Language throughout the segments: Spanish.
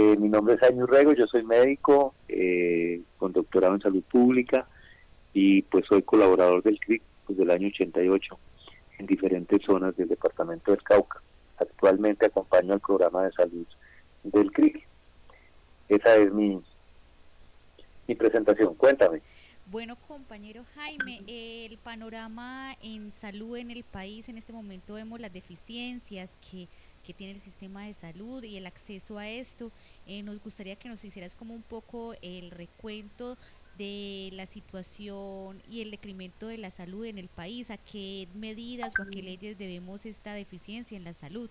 Mi nombre es Jaime Urrego, yo soy médico con doctorado en salud pública y pues soy colaborador del CRIC desde el año 88 en diferentes zonas del departamento del Cauca. Actualmente acompaño al programa de salud del CRIC. Esa es mi presentación. Cuéntame. Bueno, compañero Jaime, el panorama en salud en el país, en este momento vemos las deficiencias que tiene el sistema de salud y el acceso a esto. Nos gustaría que nos hicieras como un poco el recuento de la situación y el decremento de la salud en el país, a qué medidas o a qué leyes debemos esta deficiencia en la salud.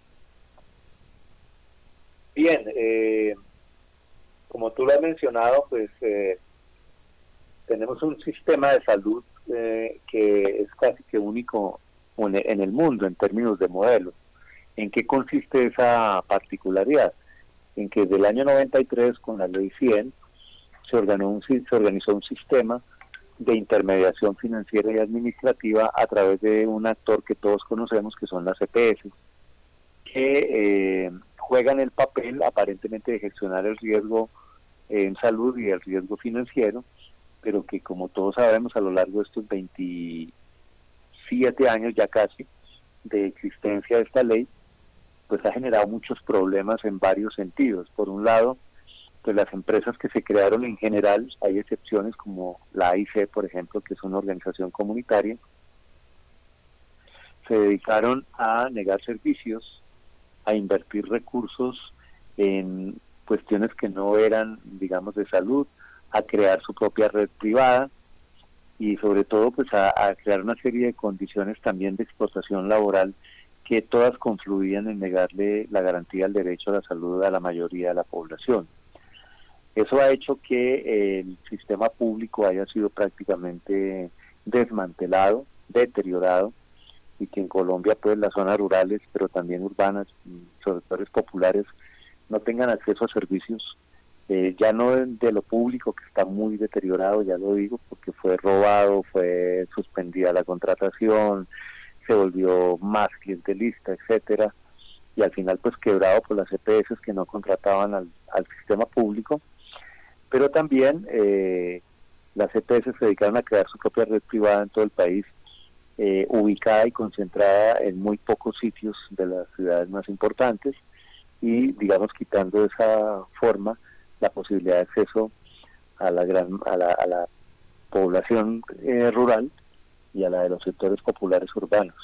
Bien, como tú lo has mencionado, pues tenemos un sistema de salud que es casi que único en el mundo en términos de modelo. ¿En qué consiste esa particularidad? En que desde el año 93, con la ley 100, se organizó un sistema de intermediación financiera y administrativa a través de un actor que todos conocemos, que son las EPS, que juegan el papel aparentemente de gestionar el riesgo en salud y el riesgo financiero, pero que, como todos sabemos, a lo largo de estos 27 años ya casi de existencia de esta ley, pues ha generado muchos problemas en varios sentidos. Por un lado, pues las empresas que se crearon en general, hay excepciones como la AIC, por ejemplo, que es una organización comunitaria, se dedicaron a negar servicios, a invertir recursos en cuestiones que no eran, digamos, de salud, a crear su propia red privada y sobre todo pues a crear una serie de condiciones también de explotación laboral que todas confluían en negarle la garantía del derecho a la salud a la mayoría de la población. Eso ha hecho que el sistema público haya sido prácticamente desmantelado, deteriorado, y que en Colombia pues las zonas rurales, pero también urbanas, sectores populares, no tengan acceso a servicios, ya no de lo público, que está muy deteriorado, ya lo digo, porque fue robado, fue suspendida la contratación, se volvió más clientelista, etcétera, y al final pues quebrado por las EPS que no contrataban al sistema público, pero también las EPS se dedicaron a crear su propia red privada en todo el país, ubicada y concentrada en muy pocos sitios de las ciudades más importantes, y digamos quitando de esa forma la posibilidad de acceso a la población rural y a la de los sectores populares urbanos.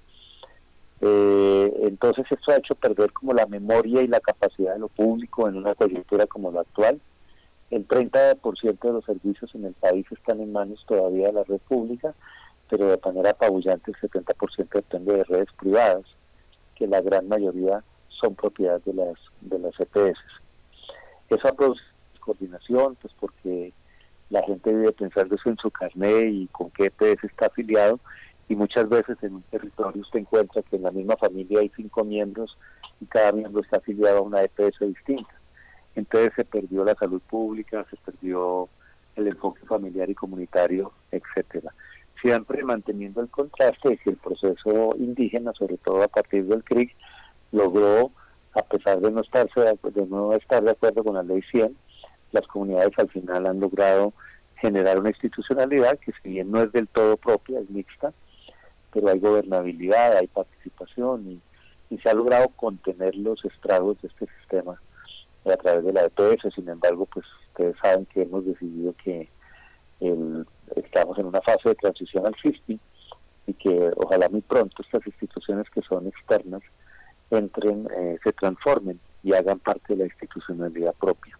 Entonces esto ha hecho perder como la memoria y la capacidad de lo público en una coyuntura como la actual. El 30% de los servicios en el país están en manos todavía de la red pública, pero de manera apabullante el 70% depende de redes privadas, que la gran mayoría son propiedad de las EPS. Eso ha producido coordinación, pues porque la gente debe pensar eso en su carnet y con qué EPS está afiliado, y muchas veces en un territorio usted encuentra que en la misma familia hay 5 miembros y cada miembro está afiliado a una EPS distinta. Entonces se perdió la salud pública, se perdió el enfoque familiar y comunitario, etcétera. Siempre manteniendo el contraste de que el proceso indígena, sobre todo a partir del CRIC, logró, a pesar de no estar de acuerdo con la ley 100, las comunidades al final han logrado generar una institucionalidad que, si bien no es del todo propia, es mixta, pero hay gobernabilidad, hay participación y se ha logrado contener los estragos de este sistema a través de la EPS. Sin embargo, pues ustedes saben que hemos decidido que estamos en una fase de transición al SISPI y que ojalá muy pronto estas instituciones que son externas entren, se transformen y hagan parte de la institucionalidad propia.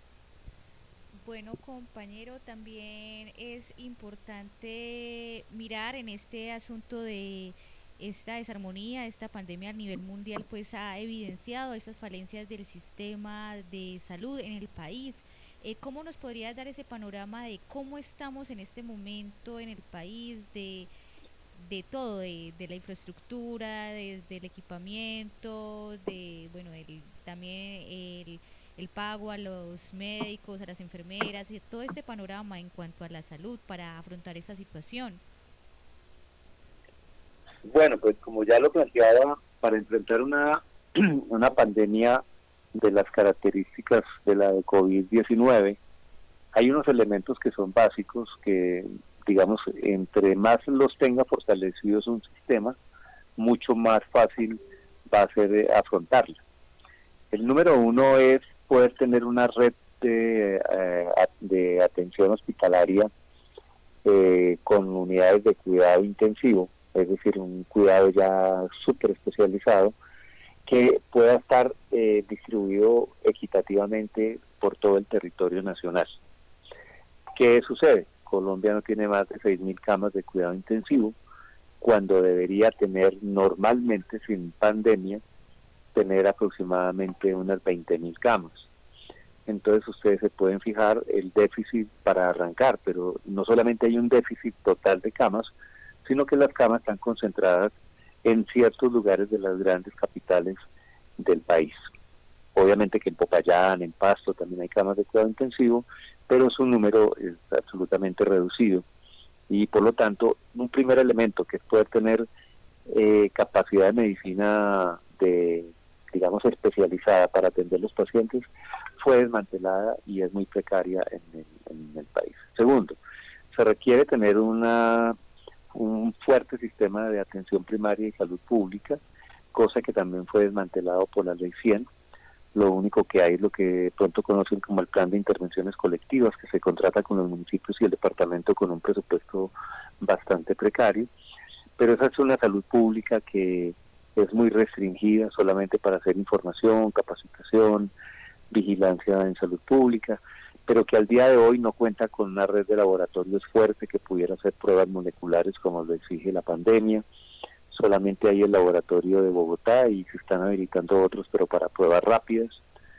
Bueno, compañero, también es importante mirar en este asunto de esta desarmonía, esta pandemia a nivel mundial, pues ha evidenciado esas falencias del sistema de salud en el país. ¿Cómo nos podrías dar ese panorama de cómo estamos en este momento en el país, de todo, de la infraestructura, del equipamiento, también el pago a los médicos, a las enfermeras, y todo este panorama en cuanto a la salud para afrontar esta situación? Bueno, pues como ya lo planteaba, para enfrentar una pandemia de las características de la de COVID-19, hay unos elementos que son básicos que, digamos, entre más los tenga fortalecidos un sistema, mucho más fácil va a ser afrontarla. El número uno es poder tener una red de atención hospitalaria con unidades de cuidado intensivo, es decir, un cuidado ya súper especializado, que pueda estar distribuido equitativamente por todo el territorio nacional. ¿Qué sucede? Colombia no tiene más de 6.000 camas de cuidado intensivo, cuando debería tener normalmente, sin pandemia, tener aproximadamente unas 20.000 camas. Entonces ustedes se pueden fijar el déficit para arrancar, pero no solamente hay un déficit total de camas, sino que las camas están concentradas en ciertos lugares de las grandes capitales del país. Obviamente que en Popayán, en Pasto también hay camas de cuidado intensivo, pero su número es absolutamente reducido. Y por lo tanto, un primer elemento que es poder tener capacidad de medicina digamos, especializada para atender los pacientes, fue desmantelada y es muy precaria en el país. Segundo, se requiere tener un fuerte sistema de atención primaria y salud pública, cosa que también fue desmantelado por la Ley 100. Lo único que hay es lo que pronto conocen como el Plan de Intervenciones Colectivas, que se contrata con los municipios y el departamento con un presupuesto bastante precario, pero esa es una salud pública que es muy restringida solamente para hacer información, capacitación, vigilancia en salud pública, pero que al día de hoy no cuenta con una red de laboratorios fuerte que pudiera hacer pruebas moleculares como lo exige la pandemia. Solamente hay el laboratorio de Bogotá y se están habilitando otros, pero para pruebas rápidas.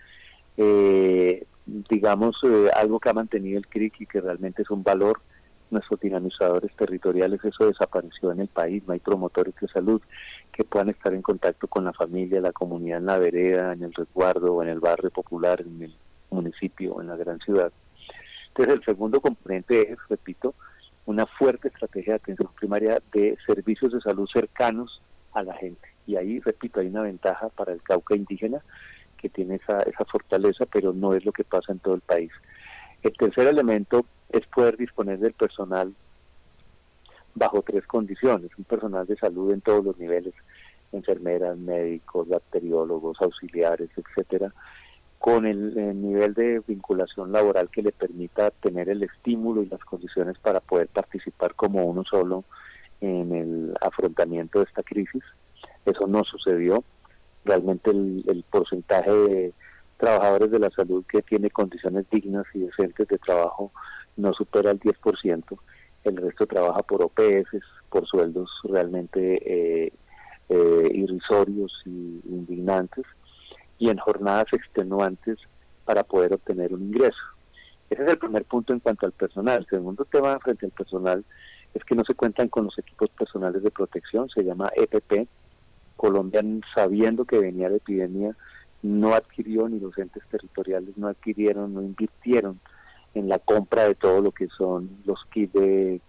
Algo que ha mantenido el CRIC y que realmente es un valor, nuestros dinamizadores territoriales, eso desapareció en el país. No hay promotores de salud que puedan estar en contacto con la familia, la comunidad en la vereda, en el resguardo o en el barrio popular, en el municipio o en la gran ciudad. Entonces el segundo componente es, repito, una fuerte estrategia de atención primaria de servicios de salud cercanos a la gente. Y ahí, repito, hay una ventaja para el Cauca indígena que tiene esa fortaleza, pero no es lo que pasa en todo el país. El tercer elemento es poder disponer del personal bajo 3 condiciones: un personal de salud en todos los niveles, enfermeras, médicos, bacteriólogos, auxiliares, etcétera, con el nivel de vinculación laboral que le permita tener el estímulo y las condiciones para poder participar como uno solo en el afrontamiento de esta crisis. Eso no sucedió. Realmente el porcentaje de trabajadores de la salud que tiene condiciones dignas y decentes de trabajo no supera el 10%. El resto trabaja por OPS, por sueldos realmente irrisorios y indignantes, y en jornadas extenuantes para poder obtener un ingreso. Ese es el primer punto en cuanto al personal. El segundo tema frente al personal es que no se cuentan con los equipos personales de protección, se llama EPP. Colombia, sabiendo que venía la epidemia, no adquirió, ni los entes territoriales no adquirieron, no invirtieron en la compra de todo lo que son los kits de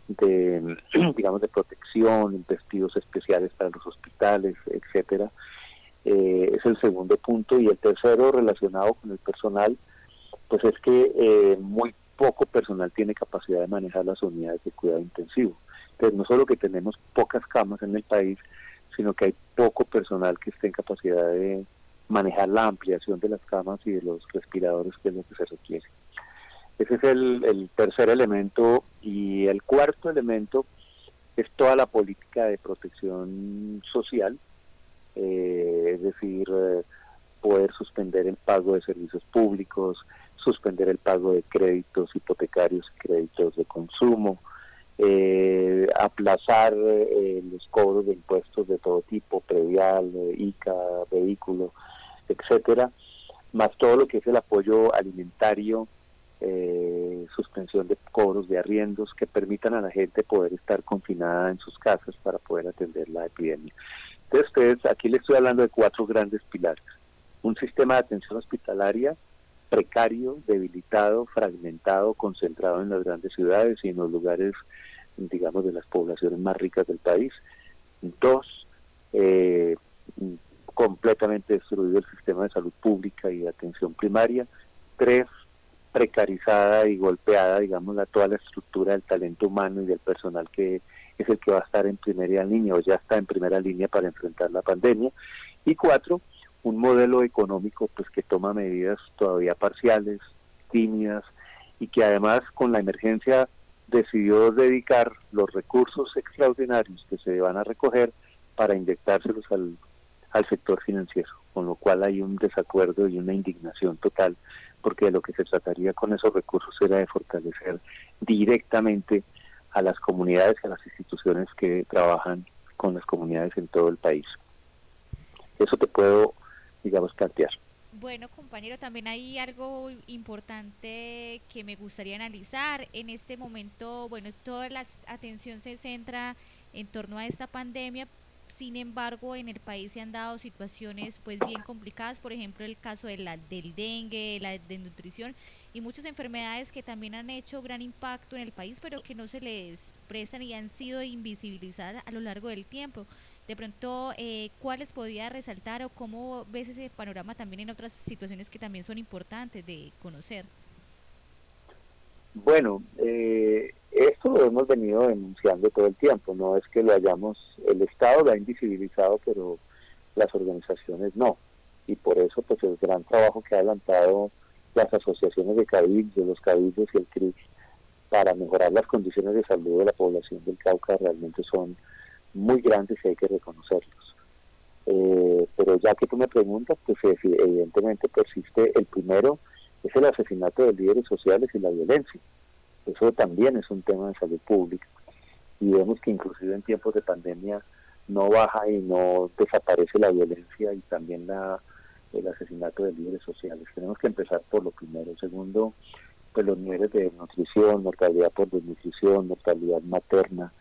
protección, vestidos especiales para los hospitales, etcétera. Es el segundo punto. Y el tercero, relacionado con el personal, pues es que muy poco personal tiene capacidad de manejar las unidades de cuidado intensivo. Entonces, no solo que tenemos pocas camas en el país, sino que hay poco personal que esté en capacidad de manejar la ampliación de las camas y de los respiradores, que es lo que se requiere. Ese es el tercer elemento. Y el cuarto elemento es toda la política de protección social, es decir, poder suspender el pago de servicios públicos, suspender el pago de créditos hipotecarios y créditos de consumo, aplazar los cobros de impuestos de todo tipo, predial, ICA, vehículo, etcétera, más todo lo que es el apoyo alimentario, suspensión de cobros de arriendos que permitan a la gente poder estar confinada en sus casas para poder atender la epidemia. Entonces, aquí les estoy hablando de 4 grandes pilares: un sistema de atención hospitalaria precario, debilitado, fragmentado, concentrado en las grandes ciudades y en los lugares, digamos, de las poblaciones más ricas del país. 2, completamente destruido el sistema de salud pública y de atención primaria. 3, precarizada y golpeada, digamos, toda la estructura del talento humano y del personal que es el que va a estar en primera línea o ya está en primera línea para enfrentar la pandemia. Y 4, un modelo económico pues que toma medidas todavía parciales, tímidas, y que además con la emergencia decidió dedicar los recursos extraordinarios que se van a recoger para inyectárselos al sector financiero, con lo cual hay un desacuerdo y una indignación total, porque de lo que se trataría con esos recursos era de fortalecer directamente a las comunidades y a las instituciones que trabajan con las comunidades en todo el país. Eso te puedo, digamos, plantear. Bueno, compañero, también hay algo importante que me gustaría analizar. En este momento, bueno, toda la atención se centra en torno a esta pandemia. Sin embargo, en el país se han dado situaciones pues bien complicadas, por ejemplo, el caso del dengue, la desnutrición y muchas enfermedades que también han hecho gran impacto en el país, pero que no se les prestan y han sido invisibilizadas a lo largo del tiempo. De pronto, ¿cuáles podría resaltar o cómo ves ese panorama también en otras situaciones que también son importantes de conocer? Bueno, esto lo hemos venido denunciando todo el tiempo, no es que lo hayamos, el Estado lo ha invisibilizado, pero las organizaciones no, y por eso pues el gran trabajo que ha adelantado las asociaciones de cabildos, los cabildos y el CRIC para mejorar las condiciones de salud de la población del Cauca realmente son muy grandes y hay que reconocerlos. Pero ya que tú me preguntas, pues evidentemente persiste el primero, es el asesinato de líderes sociales y la violencia. Eso también es un tema de salud pública. Y vemos que inclusive en tiempos de pandemia no baja y no desaparece la violencia y también el asesinato de líderes sociales. Tenemos que empezar por lo primero. Segundo, pues los niveles de desnutrición, mortalidad por desnutrición, mortalidad materna,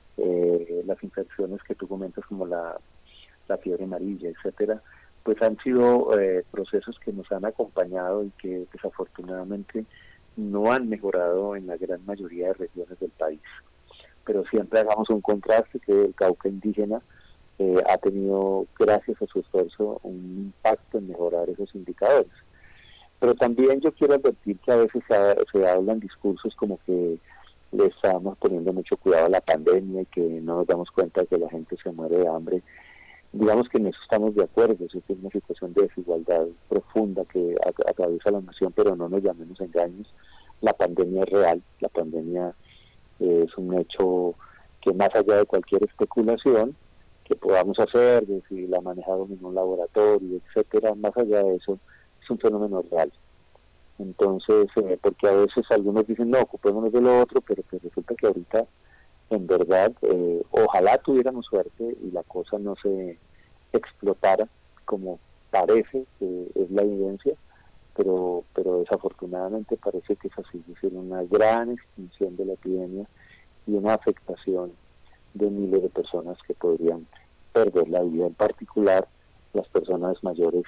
las infecciones que tú comentas como la fiebre amarilla, etcétera, pues han sido procesos que nos han acompañado y que desafortunadamente no han mejorado en la gran mayoría de regiones del país. Pero siempre hagamos un contraste que el Cauca indígena ha tenido, gracias a su esfuerzo, un impacto en mejorar esos indicadores. Pero también yo quiero advertir que a veces se hablan discursos como que le estamos poniendo mucho cuidado a la pandemia y que no nos damos cuenta de que la gente se muere de hambre. Digamos que en eso estamos de acuerdo, es una situación de desigualdad profunda que atraviesa la nación, pero no nos llamemos engaños. La pandemia es real, la pandemia es un hecho que más allá de cualquier especulación que podamos hacer, de si la manejamos en un laboratorio, etcétera, más allá de eso, es un fenómeno real. Entonces, porque a veces algunos dicen, no, ocupémonos de lo otro, pero que resulta que ahorita, en verdad, ojalá tuviéramos suerte y la cosa no se explotara como parece que es la evidencia, pero desafortunadamente parece que es así, es decir, una gran extinción de la epidemia y una afectación de miles de personas que podrían perder la vida, en particular las personas mayores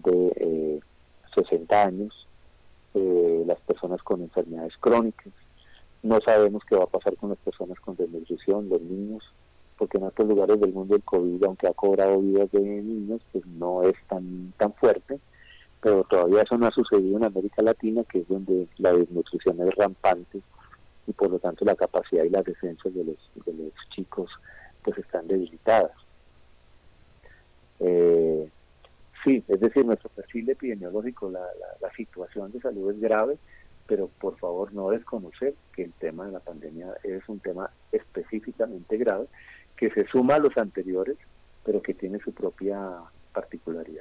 de 60 años, las personas con enfermedades crónicas. No sabemos qué va a pasar con las personas con desnutrición, los niños, porque en otros lugares del mundo el COVID, aunque ha cobrado vidas de niños, pues no es tan fuerte, pero todavía eso no ha sucedido en América Latina, que es donde la desnutrición es rampante y por lo tanto la capacidad y las defensas de los chicos pues están debilitadas. Sí, es decir, nuestro perfil epidemiológico, la situación de salud es grave, pero por favor no desconocer que el tema de la pandemia es un tema específicamente grave, que se suma a los anteriores, pero que tiene su propia particularidad.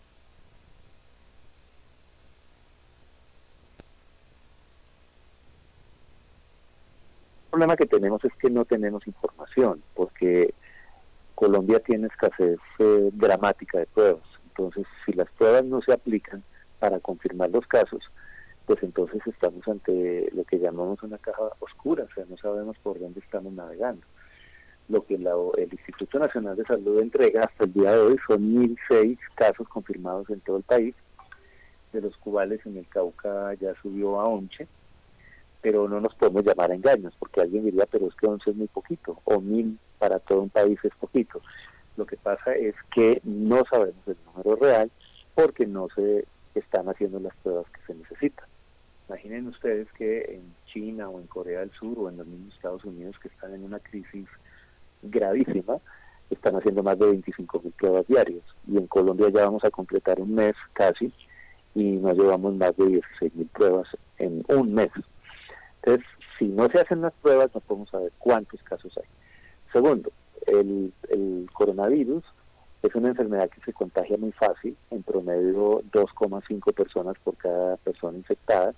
El problema que tenemos es que no tenemos información, porque Colombia tiene escasez dramática de pruebas. Entonces, si las pruebas no se aplican para confirmar los casos, pues entonces estamos ante lo que llamamos una caja oscura, o sea, no sabemos por dónde estamos navegando. Lo que el Instituto Nacional de Salud entrega hasta el día de hoy son 1.006 casos confirmados en todo el país, de los cuales en el Cauca ya subió a 11, pero no nos podemos llamar a engaños, porque alguien diría, pero es que 11 es muy poquito, o 1.000 para todo un país es poquito. Lo que pasa es que no sabemos el número real porque no se están haciendo las pruebas que se necesitan. Imaginen ustedes que en China o en Corea del Sur o en los mismos Estados Unidos, que están en una crisis gravísima, están haciendo más de 25.000 pruebas diarias. Y en Colombia ya vamos a completar un mes casi y nos llevamos más de 16.000 pruebas en un mes. Entonces, si no se hacen las pruebas, no podemos saber cuántos casos hay. Segundo, el coronavirus es una enfermedad que se contagia muy fácil, en promedio 2,5 personas por cada persona infectada.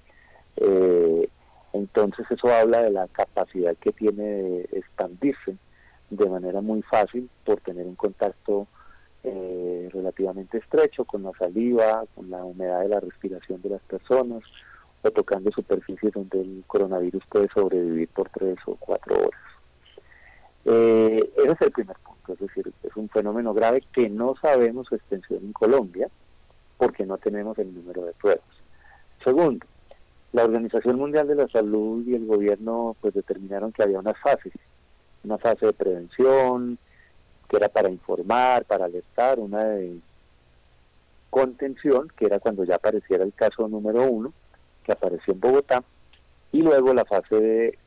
Entonces eso habla de la capacidad que tiene de expandirse de manera muy fácil por tener un contacto relativamente estrecho con la saliva, con la humedad de la respiración de las personas o tocando superficies donde el coronavirus puede sobrevivir por 3 o 4 horas. Ese es el primer punto, es decir, es un fenómeno grave que no sabemos su extensión en Colombia porque no tenemos el número de pruebas. Segundo, la Organización Mundial de la Salud y el gobierno pues determinaron que había unas fases, una fase de prevención, que era para informar, para alertar, una de contención, que era cuando ya apareciera el caso número 1, que apareció en Bogotá, y luego la fase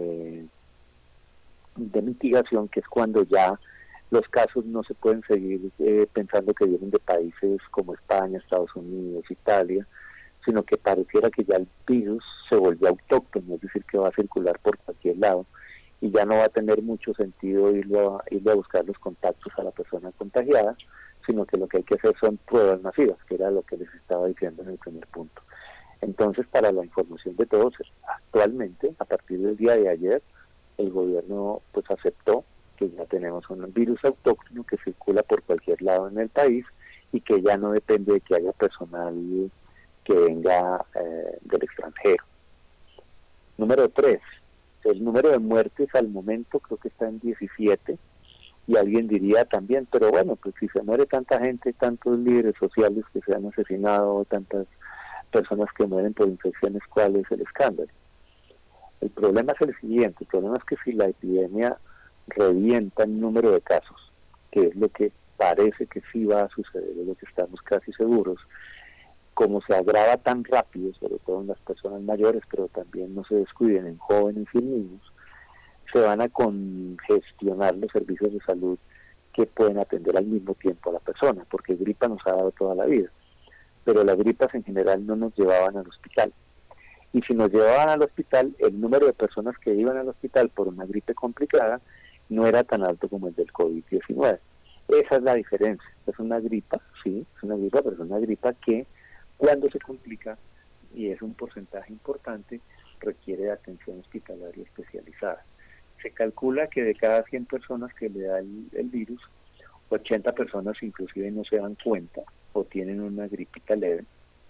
de mitigación, que es cuando ya los casos no se pueden seguir pensando que vienen de países como España, Estados Unidos, Italia, sino que pareciera que ya el virus se volvió autóctono, es decir, que va a circular por cualquier lado y ya no va a tener mucho sentido irle a buscar los contactos a la persona contagiada, sino que lo que hay que hacer son pruebas masivas, que era lo que les estaba diciendo en el primer punto. Entonces, para la información de todos, actualmente, a partir del día de ayer, el gobierno pues aceptó que ya tenemos un virus autóctono que circula por cualquier lado en el país y que ya no depende de que haya personal que venga del extranjero. Número 3, el número de muertes al momento creo que está en 17, y alguien diría también, pero bueno, pues si se muere tanta gente, tantos líderes sociales que se han asesinado, tantas personas que mueren por infecciones, ¿cuál es el escándalo? El problema es el siguiente, el problema es que si la epidemia revienta el número de casos, que es lo que parece que sí va a suceder, es lo que estamos casi seguros, como se agrava tan rápido, sobre todo en las personas mayores, pero también no se descuiden en jóvenes y niños, se van a congestionar los servicios de salud que pueden atender al mismo tiempo a la persona, porque gripa nos ha dado toda la vida, pero las gripas en general no nos llevaban al hospital. Y si nos llevaban al hospital, el número de personas que iban al hospital por una gripe complicada no era tan alto como el del COVID-19. Esa es la diferencia. Es una gripa, sí, es una gripa, pero es una gripa que cuando se complica, y es un porcentaje importante, requiere de atención hospitalaria especializada. Se calcula que de cada 100 personas que le da el virus, 80 personas inclusive no se dan cuenta o tienen una gripita leve,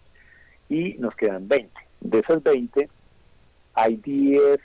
y nos quedan 20. De esas 20, hay 10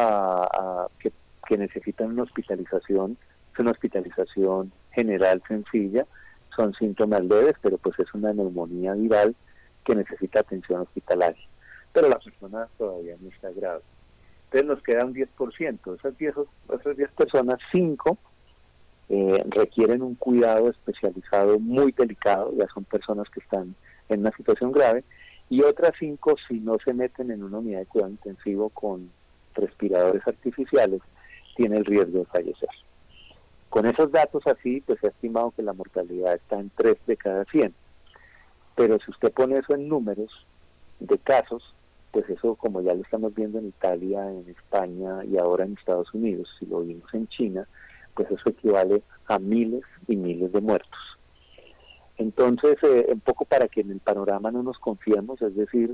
que necesitan una hospitalización. Es una hospitalización general sencilla, son síntomas leves, pero pues es una neumonía viral que necesita atención hospitalaria. Pero la persona todavía no está grave. Entonces nos queda un 10%. Esas 10 personas, 5 requieren un cuidado especializado muy delicado, ya son personas que están en una situación grave, y otras 5, si no se meten en una unidad de cuidado intensivo con respiradores artificiales, tiene el riesgo de fallecer. Con esos datos así, pues se ha estimado que la mortalidad está en 3 de cada 100. Pero si usted pone eso en números de casos, pues eso, como ya lo estamos viendo en Italia, en España y ahora en Estados Unidos, si lo vimos en China, pues eso equivale a miles y miles de muertos. Entonces, un poco para que en el panorama no nos confiemos, es decir,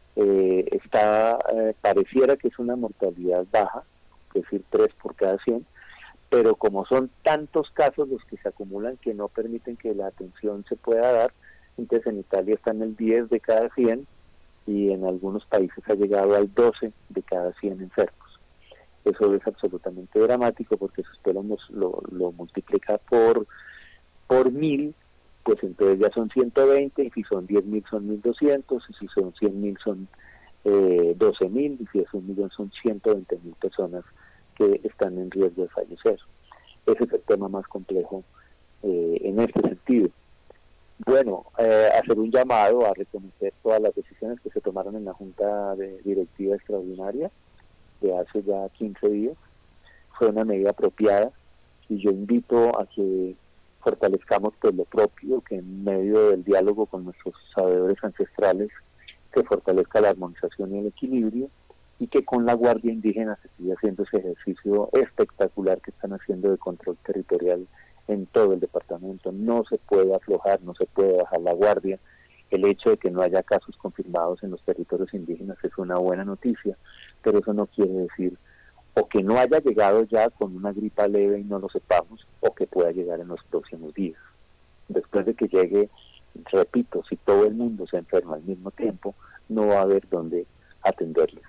pareciera que es una mortalidad baja, es decir, 3 por cada 100, pero como son tantos casos los que se acumulan que no permiten que la atención se pueda dar, entonces en Italia está en el 10 de cada 100 y en algunos países ha llegado al 12 de cada 100 enfermos. Eso es absolutamente dramático porque si usted lo multiplica por 1000, pues entonces ya son 120, y si son 10.000 son 1.200, y si son 100.000 son 12.000, y si es 1.000.000 son 120.000 personas que están en riesgo de fallecer. Ese es el tema más complejo en este sentido. Bueno, hacer un llamado a reconocer todas las decisiones que se tomaron en la Junta Directiva Extraordinaria de hace ya 15 días. Fue una medida apropiada y yo invito a que fortalezcamos pues lo propio, que en medio del diálogo con nuestros sabedores ancestrales se fortalezca la armonización y el equilibrio, y que con la Guardia Indígena se siga haciendo ese ejercicio espectacular que están haciendo de control territorial en todo el departamento. No se puede aflojar, no se puede bajar la guardia. El hecho de que no haya casos confirmados en los territorios indígenas es una buena noticia, pero eso no quiere decir o que no haya llegado ya con una gripa leve y no lo sepamos, o que pueda llegar en los próximos días. Después de que llegue, repito, si todo el mundo se enferma al mismo tiempo, no va a haber dónde atenderles.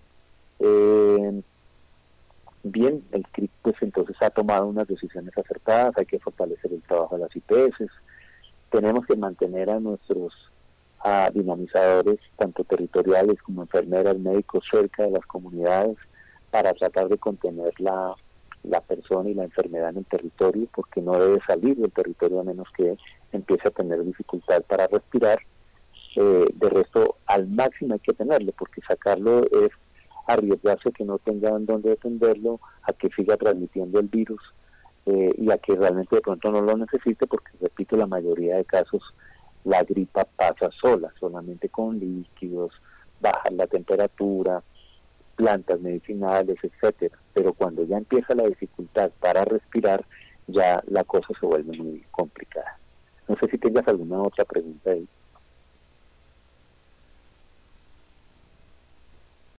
Bien, el CRIC pues entonces ha tomado unas decisiones acertadas. Hay que fortalecer el trabajo de las IPS, tenemos que mantener a nuestros dinamizadores, tanto territoriales como enfermeras, médicos, cerca de las comunidades para tratar de contener la persona y la enfermedad en el territorio, porque no debe salir del territorio a menos que empiece a tener dificultad para respirar. De resto, al máximo hay que tenerlo, porque sacarlo es arriesgarse a que no tengan dónde atenderlo, a que siga transmitiendo el virus y a que realmente de pronto no lo necesite, porque, repito, la mayoría de casos la gripa pasa solamente con líquidos, bajar la temperatura, plantas medicinales, etcétera. Pero cuando ya empieza la dificultad para respirar, ya la cosa se vuelve muy complicada. No sé si tengas alguna otra pregunta ahí.